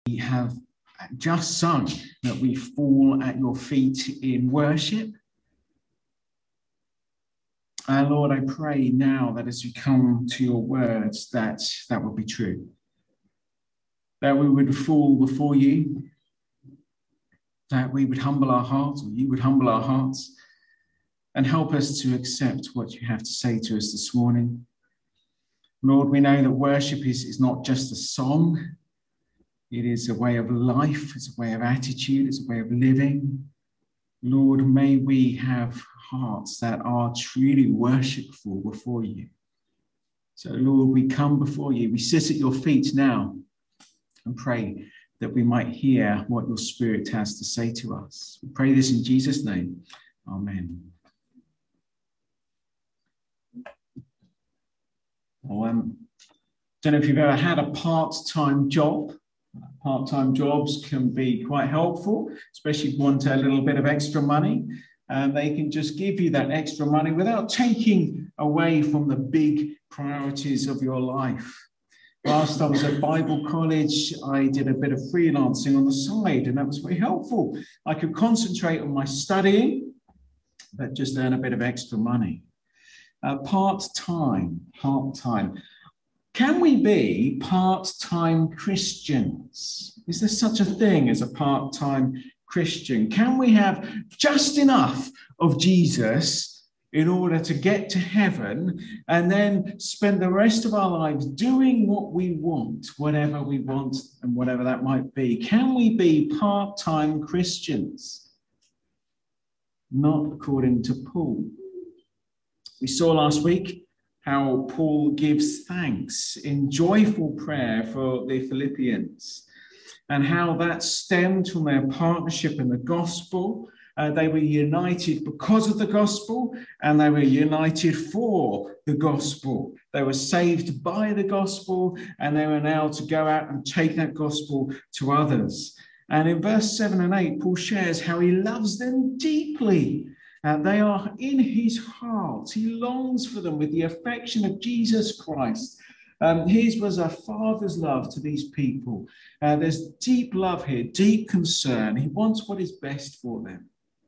We have just sung that we fall at your feet in worship. And Lord, I pray now that as we come to your words, that will be true. That we would fall before you, that we would humble our hearts, or you would humble our hearts, and help us to accept what you have to say to us this morning. Lord, we know that worship is not just a song. It is a way of life, it's a way of attitude, it's a way of living. Lord, may we have hearts that are truly worshipful before you. So, Lord, we come before you. We sit at your feet now and pray that we might hear what your Spirit has to say to us. We pray this in Jesus' name. Amen. Well, don't know if you've ever had a part-time job. Part-time jobs can be quite helpful, especially if you want a little bit of extra money. And they can just give you that extra money without taking away from the big priorities of your life. Whilst I was at Bible college, I did a bit of freelancing on the side, and that was very helpful. I could concentrate on my studying, but just earn a bit of extra money. Part-time. Can we be part-time Christians? Is there such a thing as a part-time Christian? Can we have just enough of Jesus in order to get to heaven and then spend the rest of our lives doing what we want, whatever we want and whatever that might be? Can we be part-time Christians? Not according to Paul. We saw last week how Paul gives thanks in joyful prayer for the Philippians, and how that stemmed from their partnership in the gospel. They were united because of the gospel, and they were united for the gospel. They were saved by the gospel, and they were now to go out and take that gospel to others. And in verse 7 and 8, Paul shares how he loves them deeply. They are in his heart. He longs for them with the affection of Jesus Christ. His was a father's love to these people. There's deep love here, deep concern. He wants what is best for them.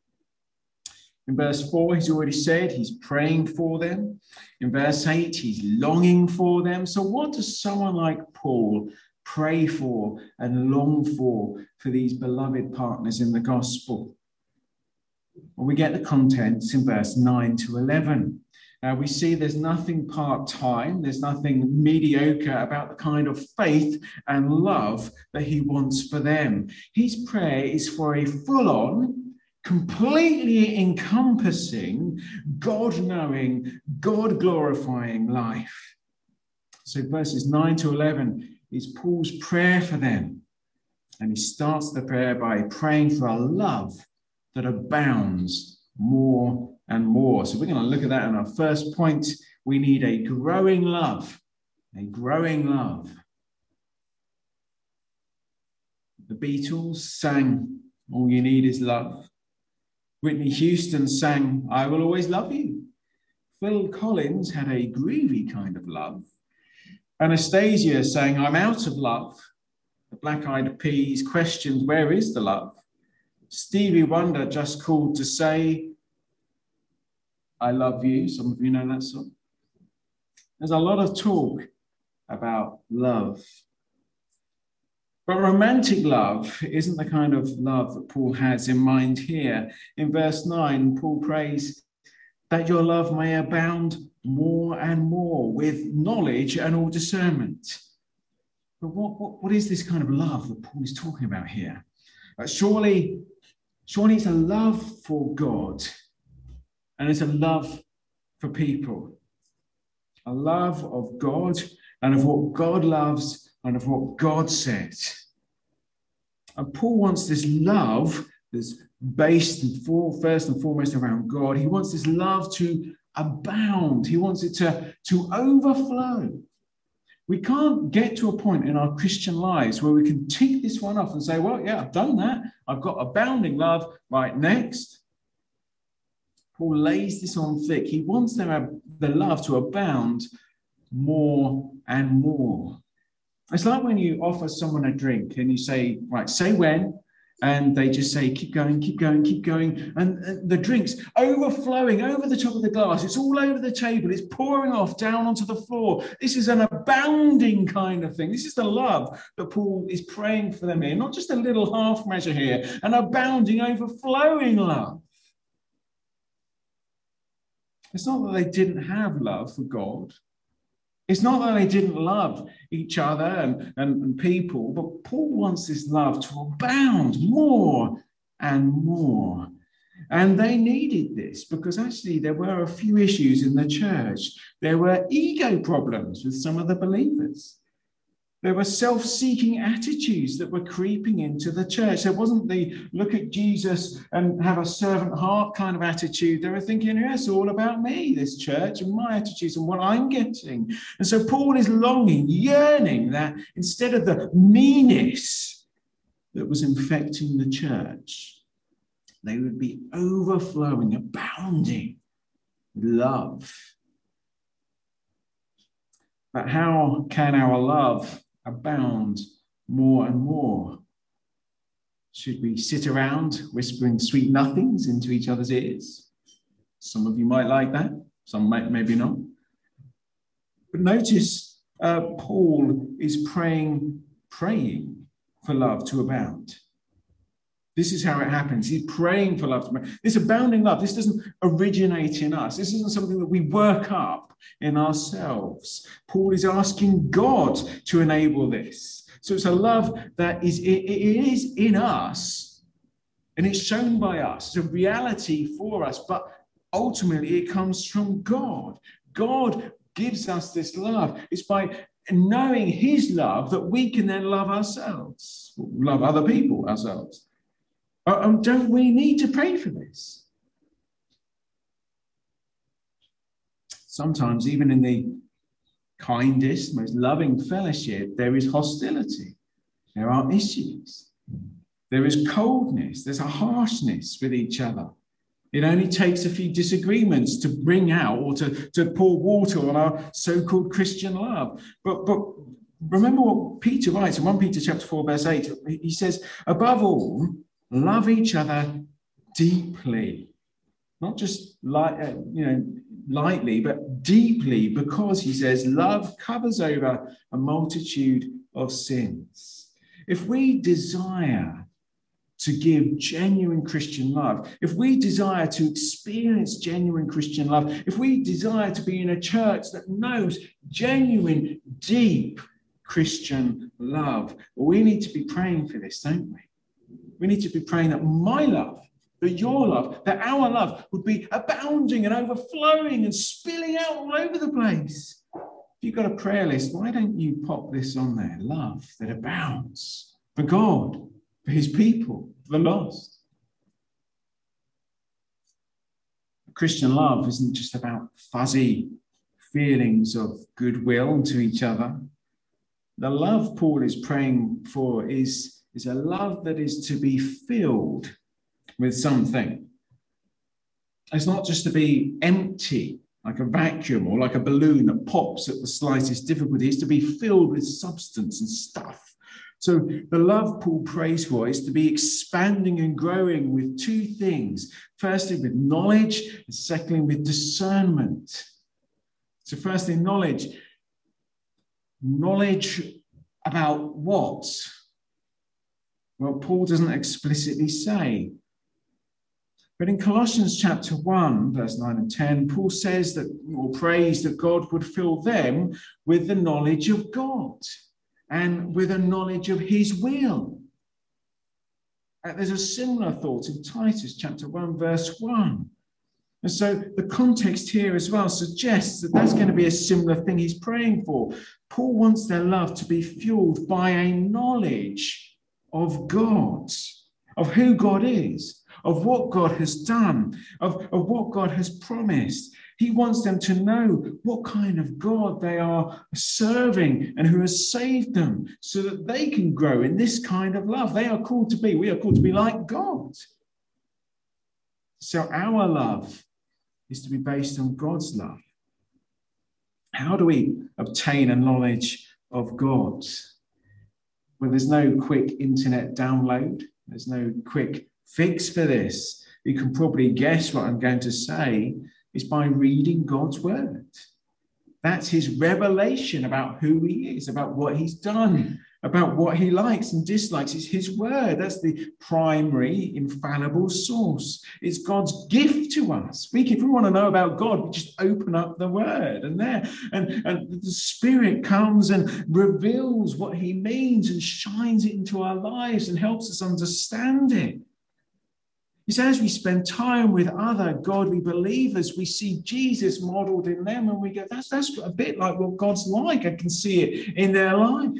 In verse 4, he's already said he's praying for them. In verse 8, he's longing for them. So what does someone like Paul pray for and long for these beloved partners in the gospel? Well, we get the contents in verse 9 to 11. We see there's nothing part-time, there's nothing mediocre about the kind of faith and love that he wants for them. His prayer is for a full-on, completely encompassing, God-knowing, God-glorifying life. So verses 9 to 11 is Paul's prayer for them. And he starts the prayer by praying for a love that abounds more and more. So we're going to look at that in our first point. We need a growing love. A growing love. The Beatles sang All You Need Is Love. Whitney Houston sang I Will Always Love You. Phil Collins had a groovy kind of love. Anastasia sang I'm Out of Love. The Black Eyed Peas questioned where is the love? Stevie Wonder just called to say, I love you. Some of you know that song. There's a lot of talk about love. But romantic love isn't the kind of love that Paul has in mind here. In verse 9, Paul prays that your love may abound more and more with knowledge and all discernment. But what is this kind of love that Paul is talking about here? Surely it's a love for God, and it's a love for people. A love of God and of what God loves and of what God says. And Paul wants this love that's based first and foremost around God. He wants this love to abound. He wants it to overflow. We can't get to a point in our Christian lives where we can tick this one off and say, well, yeah, I've done that. I've got abounding love. Right, next. Paul lays this on thick. He wants the love to abound more and more. It's like when you offer someone a drink and you say, right, say when, and they just say, keep going, keep going, keep going. And the drink's overflowing over the top of the glass. It's all over the table. It's pouring off down onto the floor. This is an abounding kind of thing. This is the love that Paul is praying for them here. Not just a little half measure here, an abounding, overflowing love. It's not that they didn't have love for God. It's not that they didn't love each other and people, but Paul wants this love to abound more and more. And they needed this because actually there were a few issues in the church. There were ego problems with some of the believers. There were self-seeking attitudes that were creeping into the church. There wasn't the look at Jesus and have a servant heart kind of attitude. They were thinking, yeah, it's all about me, this church, and my attitudes and what I'm getting. And so Paul is longing, yearning that instead of the meanness that was infecting the church, they would be overflowing, abounding with love. But how can our love abound more and more? Should we sit around whispering sweet nothings into each other's ears? Some of you might like that, some might, maybe not. But notice Paul is praying for love to abound. This is how it happens. He's praying for love to abound. This abounding love, this doesn't originate in us. This isn't something that we work up in ourselves. Paul is asking God to enable this. So it's a love that is in us, and it's shown by us. It's a reality for us, but ultimately it comes from God. God gives us this love. It's by knowing his love that we can then love ourselves, love other people ourselves. Don't we need to pray for this? Sometimes, even in the kindest, most loving fellowship, there is hostility. There are issues. There is coldness. There's a harshness with each other. It only takes a few disagreements to bring out or to pour water on our so-called Christian love. But remember what Peter writes in 1 Peter chapter 4, verse 8. He says, above all, love each other deeply. Not just lightly, but deeply, because he says love covers over a multitude of sins. If we desire to give genuine Christian love, if we desire to experience genuine Christian love, if we desire to be in a church that knows genuine, deep Christian love, we need to be praying for this, don't we? We need to be praying that my love, that your love, that our love would be abounding and overflowing and spilling out all over the place. If you've got a prayer list, why don't you pop this on there? Love that abounds for God, for his people, for the lost. Christian love isn't just about fuzzy feelings of goodwill to each other. The love Paul is praying for is a love that is to be filled with something. It's not just to be empty, like a vacuum or like a balloon that pops at the slightest difficulty. It's to be filled with substance and stuff. So the love Paul prays for is to be expanding and growing with two things. Firstly, with knowledge, and secondly, with discernment. So firstly, knowledge. Knowledge about what? Well, Paul doesn't explicitly say. But in Colossians chapter 1, verse 9 and 10, Paul says that, or prays that God would fill them with the knowledge of God and with a knowledge of his will. There's a similar thought in Titus chapter 1, verse 1. And so the context here as well suggests that that's going to be a similar thing he's praying for. Paul wants their love to be fueled by a knowledge of God, of who God is, of what God has done, of what God has promised. He wants them to know what kind of God they are serving and who has saved them so that they can grow in this kind of love. We are called to be like God. So our love is to be based on God's love. How do we obtain a knowledge of God? Well, there's no quick internet download. There's no quick fix for this. You can probably guess what I'm going to say is by reading God's word. That's his revelation about who he is, about what he's done, about what he likes and dislikes. It's his word. That's the primary, infallible source. It's God's gift to us. If we want to know about God, we just open up the word and the Spirit comes and reveals what he means and shines it into our lives and helps us understand it. It's as we spend time with other godly believers, we see Jesus modeled in them and we go, that's a bit like what God's like. I can see it in their life.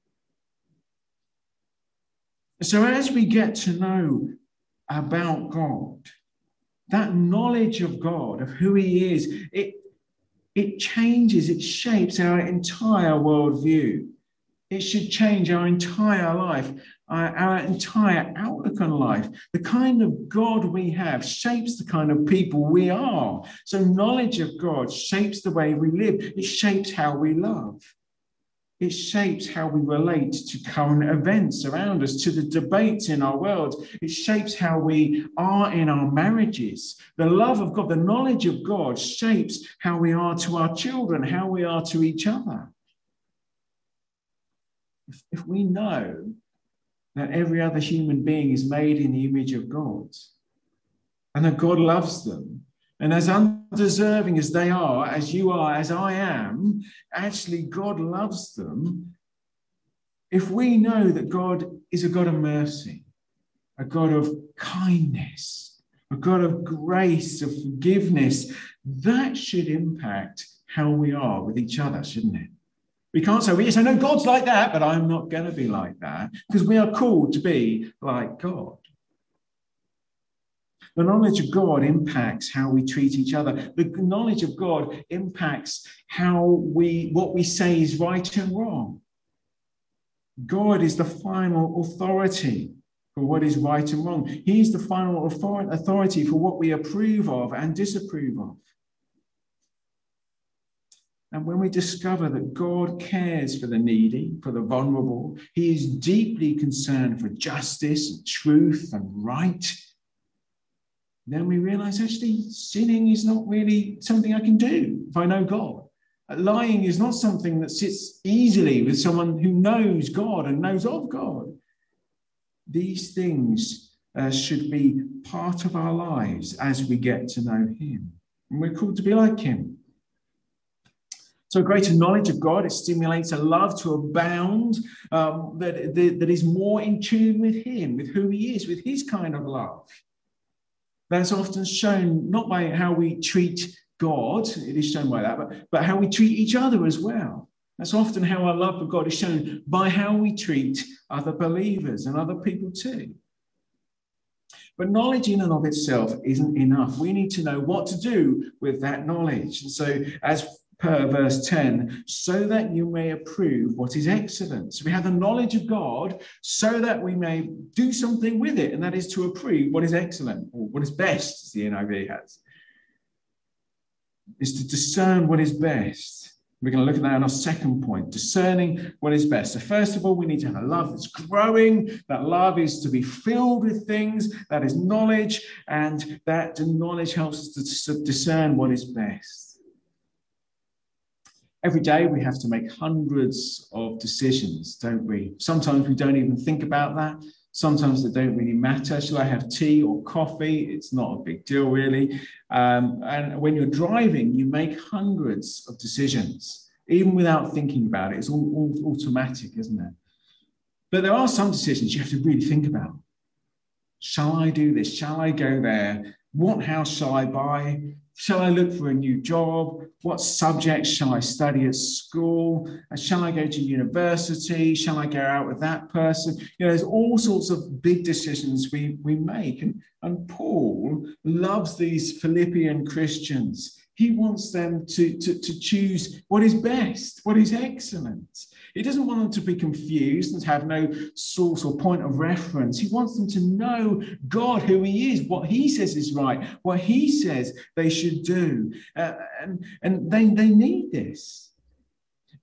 So as we get to know about God, that knowledge of God, of who he is, it changes, it shapes our entire worldview. It should change our entire life, our entire outlook on life. The kind of God we have shapes the kind of people we are. So knowledge of God shapes the way we live. It shapes how we love. It shapes how we relate to current events around us, to the debates in our world. It shapes how we are in our marriages. The love of God, the knowledge of God shapes how we are to our children, how we are to each other. If we know that every other human being is made in the image of God and that God loves them, and as undeserving as they are, as you are, as I am, actually God loves them. If we know that God is a God of mercy, a God of kindness, a God of grace, of forgiveness, that should impact how we are with each other, shouldn't it? We can't say, well, yes, I know God's like that, but I'm not going to be like that, because we are called to be like God. The knowledge of God impacts how we treat each other. The knowledge of God impacts what we say is right and wrong. God is the final authority for what is right and wrong. He's the final authority for what we approve of and disapprove of. And when we discover that God cares for the needy, for the vulnerable, he is deeply concerned for justice and truth and right, then we realize actually sinning is not really something I can do if I know God. Lying is not something that sits easily with someone who knows God and knows of God. These things should be part of our lives as we get to know him. And we're called to be like him. So a greater knowledge of God, it stimulates a love to abound that is more in tune with him, with who he is, with his kind of love. That's often shown not by how we treat God, it is shown by that, but how we treat each other as well. That's often how our love for God is shown, by how we treat other believers and other people too. But knowledge in and of itself isn't enough. We need to know what to do with that knowledge. And so as per verse 10, so that you may approve what is excellent. So we have the knowledge of God so that we may do something with it, and that is to approve what is excellent, or what is best, as the NIV has. Is to discern what is best. We're going to look at that in our second point, discerning what is best. So first of all, we need to have a love that's growing. That love is to be filled with things. That is knowledge, and that knowledge helps us to discern what is best. Every day we have to make hundreds of decisions, don't we? Sometimes we don't even think about that. Sometimes they don't really matter. Shall I have tea or coffee? It's not a big deal, really. And when you're driving, you make hundreds of decisions, even without thinking about it. It's all automatic, isn't it? But there are some decisions you have to really think about. Shall I do this? Shall I go there? What house shall I buy? Shall I look for a new job? What subjects shall I study at school? Shall I go to university? Shall I go out with that person? There's all sorts of big decisions we make. And Paul loves these Philippian Christians. He wants them to choose what is best, what is excellent. He doesn't want them to be confused and have no source or point of reference. He wants them to know God, who he is, what he says is right, what he says they should do. And they need this.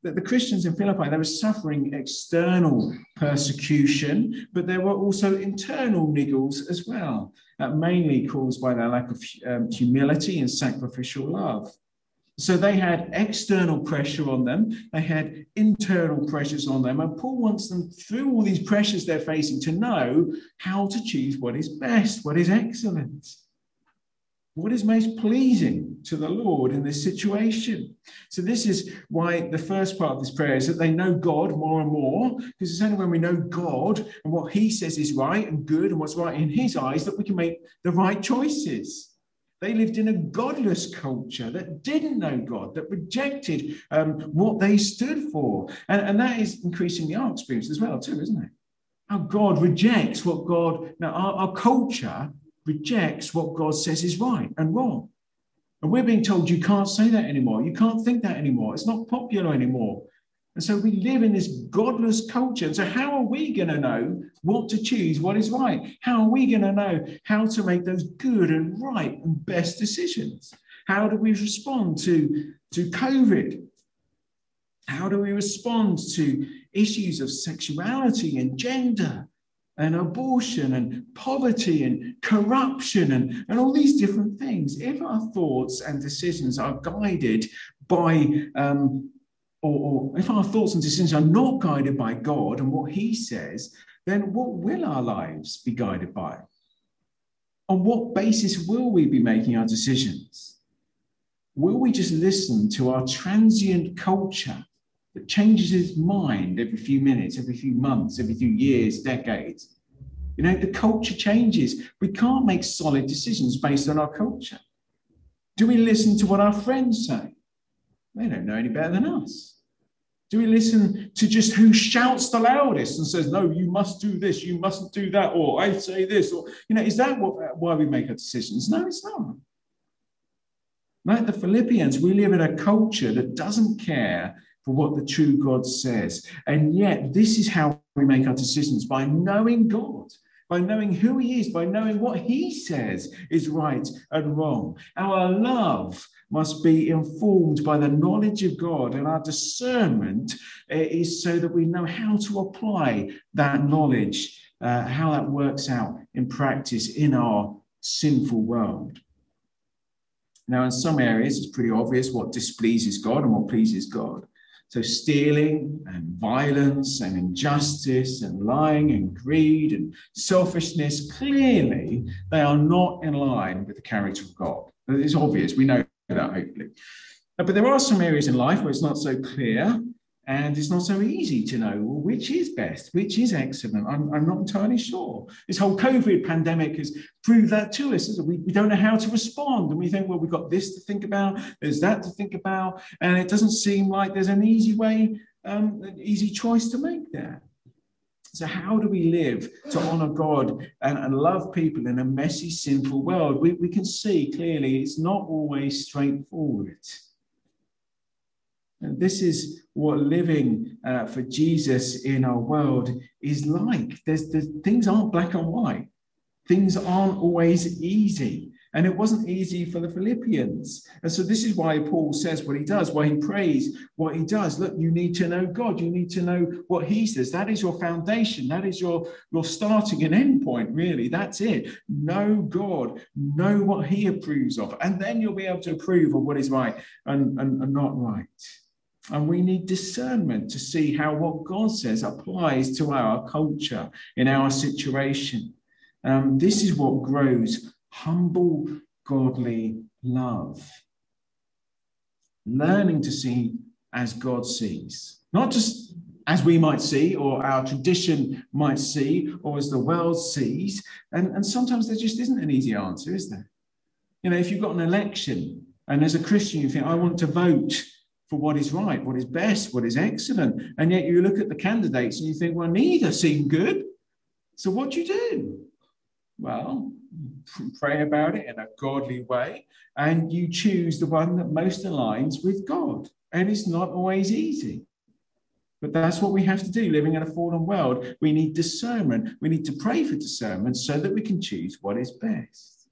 that the Christians in Philippi, they were suffering external persecution, but there were also internal niggles as well, mainly caused by their lack of humility and sacrificial love. So they had external pressure on them, they had internal pressures on them, and Paul wants them, through all these pressures they're facing, to know how to choose what is best, what is excellent, what is most pleasing to the Lord in this situation. So this is why the first part of this prayer is that they know God more and more, because it's only when we know God and what he says is right and good and what's right in his eyes that we can make the right choices. They lived in a godless culture that didn't know God, that rejected what they stood for. And that is increasingly our experience as well too, isn't it? Our God rejects what God, now our culture rejects what God says is right and wrong. And we're being told you can't say that anymore. You can't think that anymore. It's not popular anymore. And so we live in this godless culture. And so how are we going to know what to choose, what is right? How are we going to know how to make those good and right and best decisions? How do we respond to COVID? How do we respond to issues of sexuality and gender and abortion and poverty and corruption and all these different things? If our thoughts and decisions are guided by or if our thoughts and decisions are not guided by God and what he says, then what will our lives be guided by? On what basis will we be making our decisions? Will we just listen to our transient culture that changes its mind every few minutes, every few months, every few years, decades? You know, the culture changes. We can't make solid decisions based on our culture. Do we listen to what our friends say? They don't know any better than us. Do we listen to just who shouts the loudest and says, no, you must do this, you mustn't do that, or I say this, or, you know, is that why we make our decisions? No, it's not. Like the Philippians, we live in a culture that doesn't care for what the true God says. And yet this is how we make our decisions, by knowing God, by knowing who he is, by knowing what he says is right and wrong. Our love must be informed by the knowledge of God, and our discernment is so that we know how to apply that knowledge, how that works out in practice in our sinful world. Now, in some areas, it's pretty obvious what displeases God and what pleases God. So stealing and violence and injustice and lying and greed and selfishness, clearly they are not in line with the character of God. It's obvious, we know that, hopefully. But there are some areas in life where it's not so clear and it's not so easy to know, well, which is best, which is excellent. I'm not entirely sure. This whole COVID pandemic has proved that to us. We don't know how to respond. And we think, well, we've got this to think about, there's that to think about. And it doesn't seem like there's an easy way, an easy choice to make there. So how do we live to honor God and love people in a messy, sinful world? We can see clearly it's not always straightforward. And this is what living for Jesus in our world is like. Things aren't black and white. Things aren't always easy. And it wasn't easy for the Philippians. And so this is why Paul says what he does, why he prays what he does. Look, you need to know God. You need to know what he says. That is your foundation. That is your starting and end point, really. That's it. Know God. Know what he approves of. And then you'll be able to approve of what is right and not right. And we need discernment to see how what God says applies to our culture, in our situation. This is what grows humble, godly love. Learning to see as God sees, not just as we might see, or our tradition might see, or as the world sees. And sometimes there just isn't an easy answer, is there? You know, if you've got an election, and as a Christian, you think, I want to vote for what is right, what is best, what is excellent. And yet you look at the candidates and you think, well, neither seem good. So what do you do? Well, pray about it in a godly way, and you choose the one that most aligns with God. And it's not always easy. But that's what we have to do, living in a fallen world. We need discernment. We need to pray for discernment so that we can choose what is best.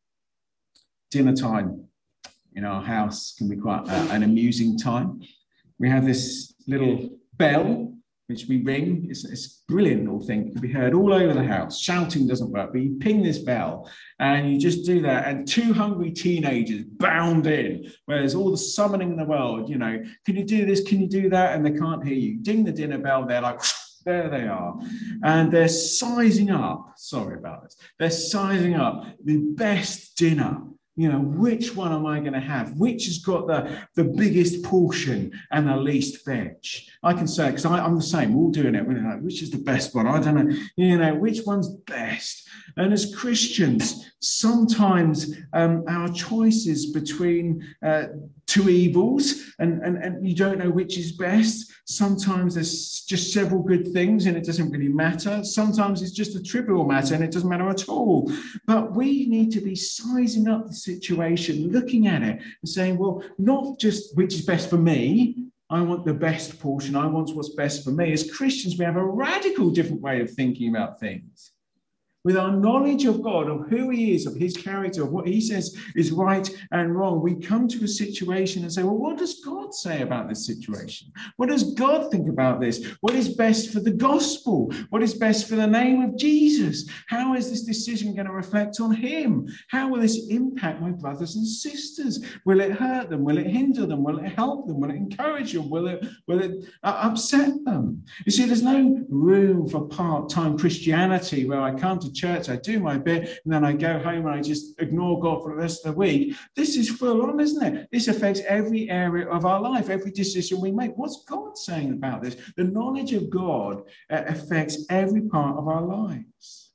Dinner time in our house can be quite an amusing time. We have this little bell which we ring. It's a brilliant little thing. It can be heard all over the house. Shouting doesn't work, but you ping this bell and you just do that. And two hungry teenagers bound in, where there's all the summoning in the world. You know, can you do this? Can you do that? And they can't hear you. Ding the dinner bell. They're like, there they are. And they're sizing up. Sorry about this. They're sizing up the best dinner. You know, which one am I going to have? Which has got the biggest portion and the least veg? I can say, because I'm the same, we're all doing it. We're like, which is the best one? I don't know, you know, which one's best? And as Christians, sometimes our choices between two evils and you don't know which is best. Sometimes there's just several good things and it doesn't really matter. Sometimes it's just a trivial matter and it doesn't matter at all. But we need to be sizing up the situation, looking at it and saying, well, not just which is best for me. I want the best portion. I want what's best for me. As Christians, we have a radical different way of thinking about things. With our knowledge of God, of who he is, of his character, of what he says is right and wrong, we come to a situation and say, well, what does God say about this situation? What does God think about this? What is best for the gospel? What is best for the name of Jesus? How is this decision going to reflect on him? How will this impact my brothers and sisters? Will it hurt them? Will it hinder them? Will it help them? Will it encourage them? Will it upset them? You see, there's no room for part-time Christianity where I come to church, I do my bit, and then I go home and I just ignore God for the rest of the week. This is full on, isn't it? This affects every area of our life, every decision we make. What's God saying about this? The knowledge of God affects every part of our lives.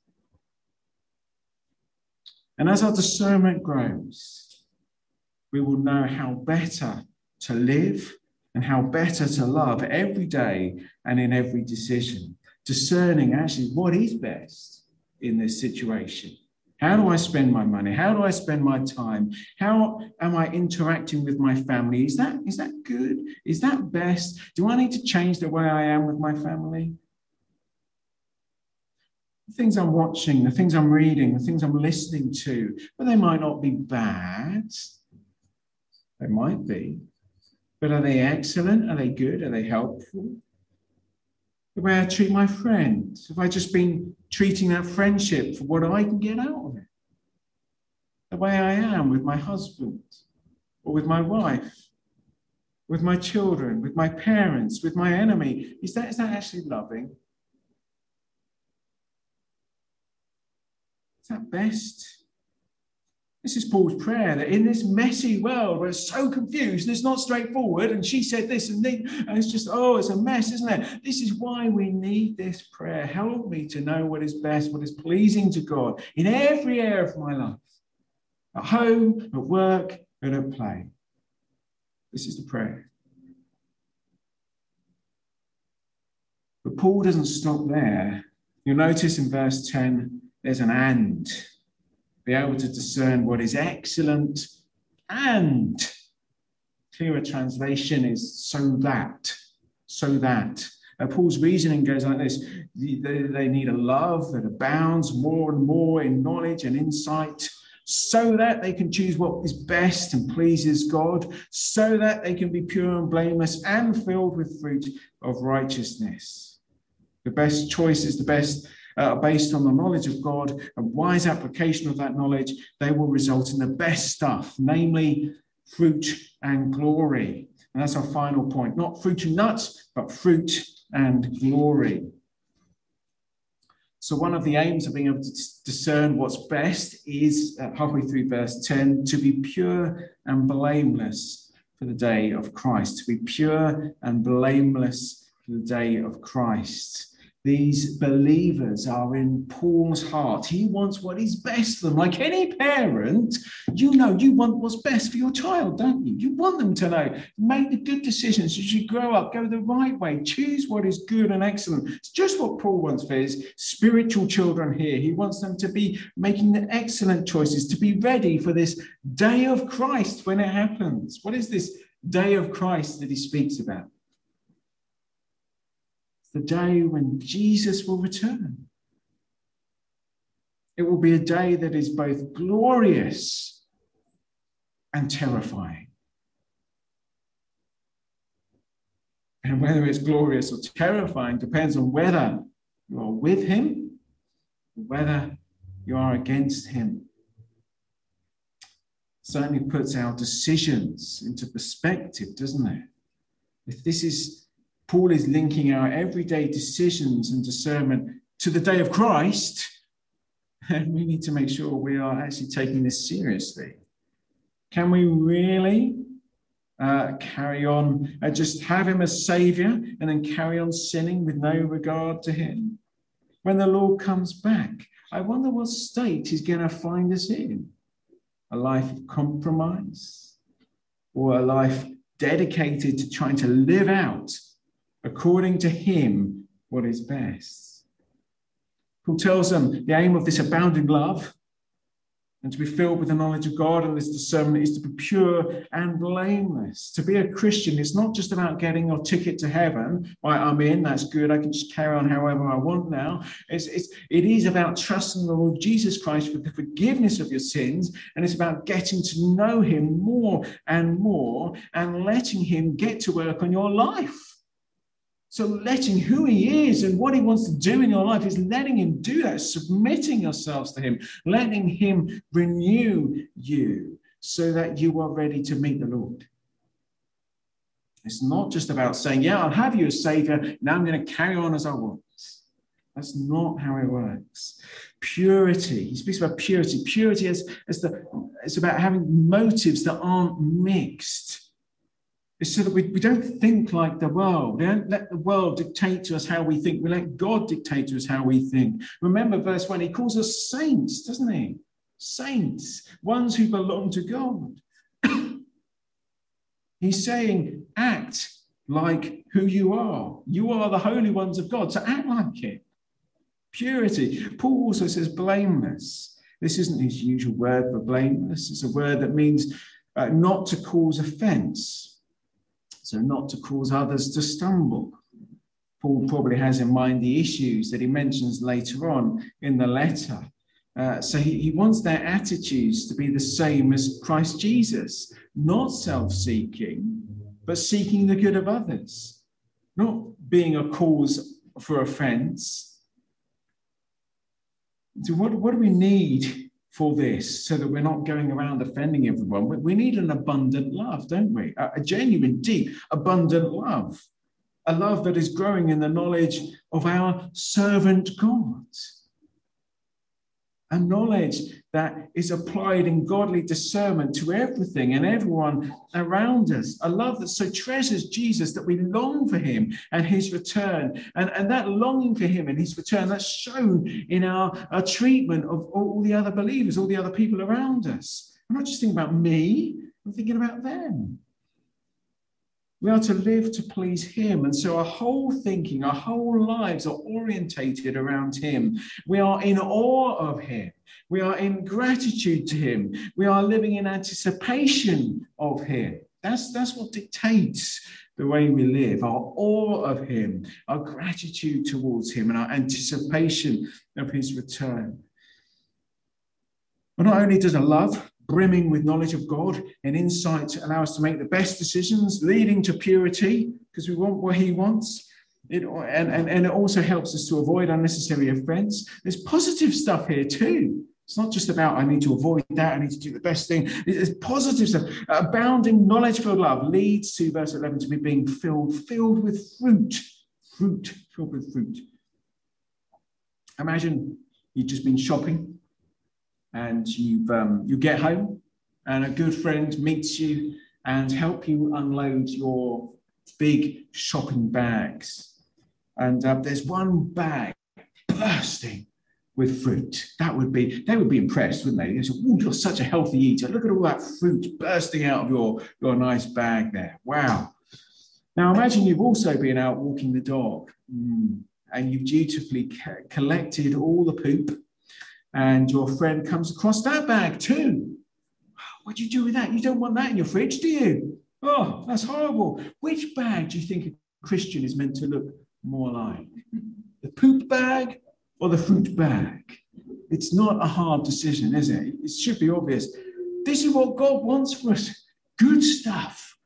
And as our discernment grows, we will know how better to live and how better to love every day and in every decision, discerning actually what is best in this situation. How do I spend my money? How do I spend my time? How am I interacting with my family? Is that good? Is that best? Do I need to change the way I am with my family? The things I'm watching, the things I'm reading, the things I'm listening to, well, they might not be bad. They might be. But are they excellent? Are they good? Are they helpful? The way I treat my friends, have I just been treating that friendship for what I can get out of it? The way I am with my husband or with my wife, with my children, with my parents, with my enemy, is that actually loving? Is that best? This is Paul's prayer, that in this messy world where it's so confused, and it's not straightforward, and she said this, and it's just, it's a mess, isn't it? This is why we need this prayer. Help me to know what is best, what is pleasing to God in every area of my life, at home, at work, and at play. This is the prayer. But Paul doesn't stop there. You'll notice in verse 10, there's an and. Be able to discern what is excellent and. Clearer translation is so that. Paul's reasoning goes like this. They need a love that abounds more and more in knowledge and insight, so that they can choose what is best and pleases God, so that they can be pure and blameless and filled with fruit of righteousness. The best choices, the best based on the knowledge of God and wise application of that knowledge, they will result in the best stuff, namely fruit and glory. And that's our final point. Not fruit and nuts, but fruit and glory. So one of the aims of being able to discern what's best is, halfway through verse 10, to be pure and blameless for the day of Christ. To be pure and blameless for the day of Christ. These believers are in Paul's heart. He wants what is best for them. Like any parent, you want what's best for your child, don't you? You want them to know. Make the good decisions as you grow up. Go the right way. Choose what is good and excellent. It's just what Paul wants for his spiritual children here. He wants them to be making the excellent choices, to be ready for this day of Christ when it happens. What is this day of Christ that he speaks about? The day when Jesus will return. It will be a day that is both glorious and terrifying. And whether it's glorious or terrifying depends on whether you are with him or whether you are against him. Certainly puts our decisions into perspective, doesn't it? If this is, Paul is linking our everyday decisions and discernment to the day of Christ, then we need to make sure we are actually taking this seriously. Can we really carry on, just have him as Saviour and then carry on sinning with no regard to him? When the Lord comes back, I wonder what state he's going to find us in. A life of compromise, or a life dedicated to trying to live out according to him what is best. Paul tells them the aim of this abounding love and to be filled with the knowledge of God and this discernment is to be pure and blameless. To be a Christian is not just about getting your ticket to heaven. Right, I'm in, that's good, I can just carry on however I want now. It is about trusting the Lord Jesus Christ for the forgiveness of your sins, and it's about getting to know him more and letting him get to work on your life. So letting who he is and what he wants to do in your life is letting him do that, submitting yourselves to him, letting him renew you so that you are ready to meet the Lord. It's not just about saying, yeah, I'll have you as Saviour, now I'm going to carry on as I want. That's not how it works. Purity, he speaks about purity. Purity it's about having motives that aren't mixed. It's so that we don't think like the world. We don't let the world dictate to us how we think. We let God dictate to us how we think. Remember verse 1, he calls us saints, doesn't he? Saints, ones who belong to God. He's saying, act like who you are. You are the holy ones of God, so act like it. Purity. Paul also says blameless. This isn't his usual word for blameless. It's a word that means not to cause offense. So not to cause others to stumble. Paul probably has in mind the issues that he mentions later on in the letter. So he wants their attitudes to be the same as Christ Jesus, not self-seeking, but seeking the good of others, not being a cause for offense. So what do we need for this, so that we're not going around offending everyone? We need an abundant love, don't we? A genuine, deep, abundant love. A love that is growing in the knowledge of our servant God. A knowledge that is applied in godly discernment to everything and everyone around us. A love that so treasures Jesus that we long for him and his return. And that longing for him and his return, that's shown in our treatment of all the other believers, all the other people around us. I'm not just thinking about me, I'm thinking about them. We are to live to please him. And so our whole thinking, our whole lives are orientated around him. We are in awe of him. We are in gratitude to him. We are living in anticipation of him. That's what dictates the way we live, our awe of him, our gratitude towards him, and our anticipation of his return. But not only does a love brimming with knowledge of God and insight to allow us to make the best decisions, leading to purity, because we want what he wants. And it also helps us to avoid unnecessary offense. There's positive stuff here too. It's not just about, I need to avoid that, I need to do the best thing. There's positive stuff. Abounding knowledge-filled love leads to, verse 11, to be being filled with fruit. Filled with fruit. Imagine you've just been shopping, and you get home and a good friend meets you and help you unload your big shopping bags. And there's one bag bursting with fruit. They would be impressed, wouldn't they? They say, "Oh, you're such a healthy eater. Look at all that fruit bursting out of your nice bag there. Wow." Now imagine you've also been out walking the dog and you've dutifully collected all the poop, and your friend comes across that bag too. What do you do with that? You don't want that in your fridge, do you? Oh, that's horrible. Which bag do you think a Christian is meant to look more like? The poop bag or the fruit bag? It's not a hard decision, is it? It should be obvious. This is what God wants for us. Good stuff.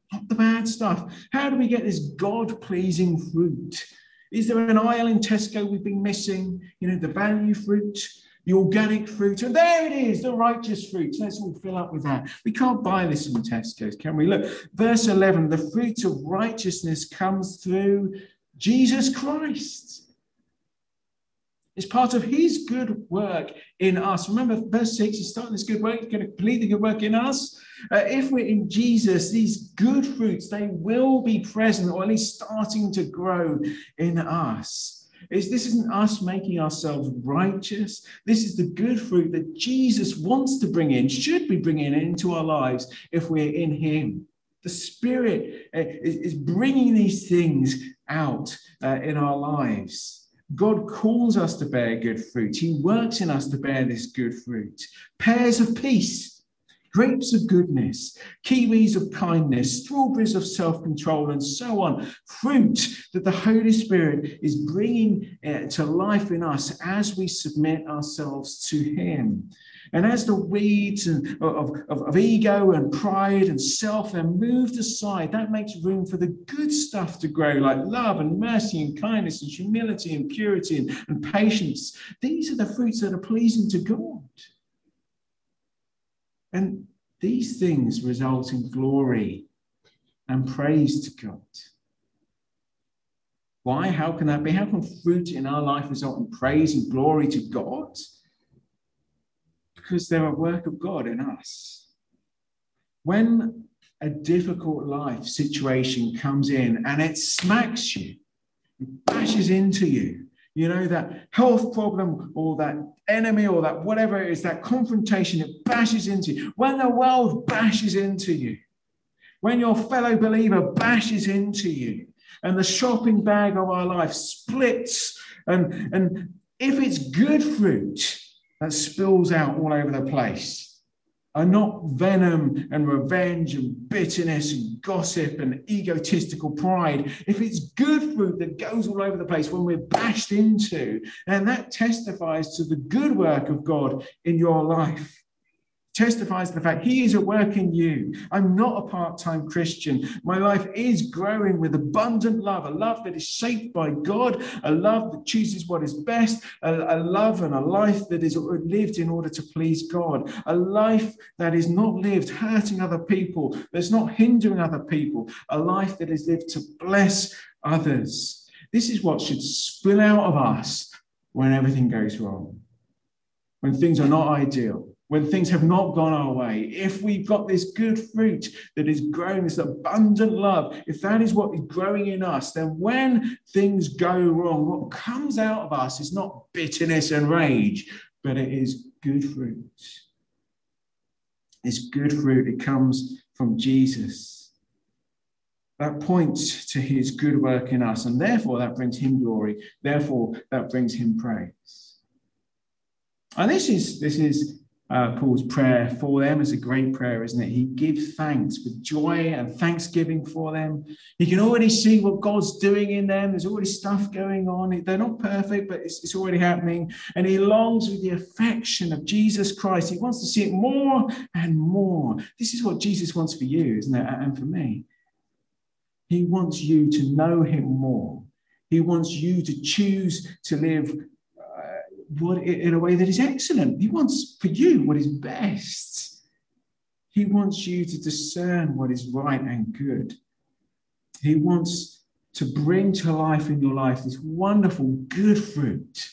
not the bad stuff. How do we get this God-pleasing fruit? Is there an aisle in Tesco we've been missing? The value fruit, the organic fruit. And there it is, the righteous fruit. Let's all fill up with that. We can't buy this in Tesco's, can we? Look, verse 11, the fruit of righteousness comes through Jesus Christ. It's part of his good work in us. Remember, verse 6, he's starting this good work, he's going to complete the good work in us. If we're in Jesus, these good fruits, they will be present, or at least starting to grow in us. This isn't us making ourselves righteous. This is the good fruit that Jesus wants to bring in, should be bringing into our lives if we're in him. The Spirit is bringing these things out in our lives. God calls us to bear good fruit. He works in us to bear this good fruit. Pears of peace, grapes of goodness, kiwis of kindness, strawberries of self-control, and so on. Fruit that the Holy Spirit is bringing to life in us as we submit ourselves to him. And as the weeds of ego and pride and self are moved aside, that makes room for the good stuff to grow, like love and mercy and kindness and humility and purity and patience. These are the fruits that are pleasing to God. And these things result in glory and praise to God. Why? How can that be? How can fruit in our life result in praise and glory to God? Because they're a work of God in us. When a difficult life situation comes in and it smacks you, it bashes into you, that health problem or that enemy or that whatever it is, that confrontation, it bashes into you. When the world bashes into you, when your fellow believer bashes into you, and the shopping bag of our life splits, and if it's good fruit, that spills out all over the place, and not venom and revenge and bitterness and gossip and egotistical pride. If it's good fruit that goes all over the place when we're bashed into, then that testifies to the good work of God in your life. Testifies to the fact he is at work in you. I'm not a part-time Christian. My life is growing with abundant love, a love that is shaped by God, a love that chooses what is best, a love and a life that is lived in order to please God, a life that is not lived hurting other people, that's not hindering other people, a life that is lived to bless others. This is what should spill out of us when everything goes wrong, when things are not ideal, when things have not gone our way. If we've got this good fruit that is growing, this abundant love, if that is what is growing in us, then when things go wrong, what comes out of us is not bitterness and rage, but it is good fruit. It's good fruit. It comes from Jesus. That points to his good work in us, and therefore that brings him glory. Therefore, that brings him praise. And this is Paul's prayer for them. Is a great prayer, isn't it? He gives thanks with joy and thanksgiving for them. He can already see what God's doing in them. There's already stuff going on. They're not perfect, but it's already happening. And he longs with the affection of Jesus Christ. He wants to see it more and more. This is what Jesus wants for you, isn't it? And for me. He wants you to know him more. He wants you to choose to live in a way that is excellent. He wants for you what is best. He wants you to discern what is right and good. He wants to bring to life in your life this wonderful good fruit.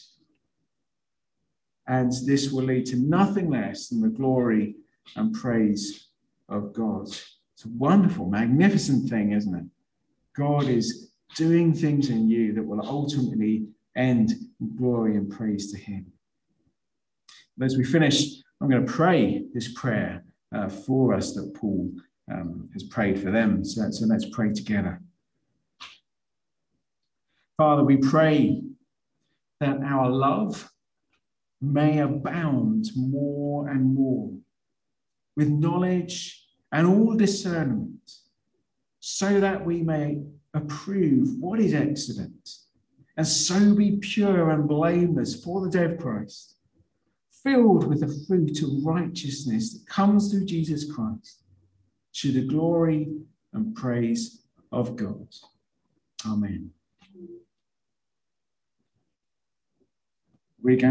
And this will lead to nothing less than the glory and praise of God. It's a wonderful, magnificent thing, isn't it? God is doing things in you that will ultimately end in glory and praise to him. As we finish, I'm going to pray this prayer for us that Paul has prayed for them. So let's pray together. Father, we pray that our love may abound more and more with knowledge and all discernment, so that we may approve what is excellent, and so be pure and blameless for the day of Christ, filled with the fruit of righteousness that comes through Jesus Christ, to the glory and praise of God. Amen. We're going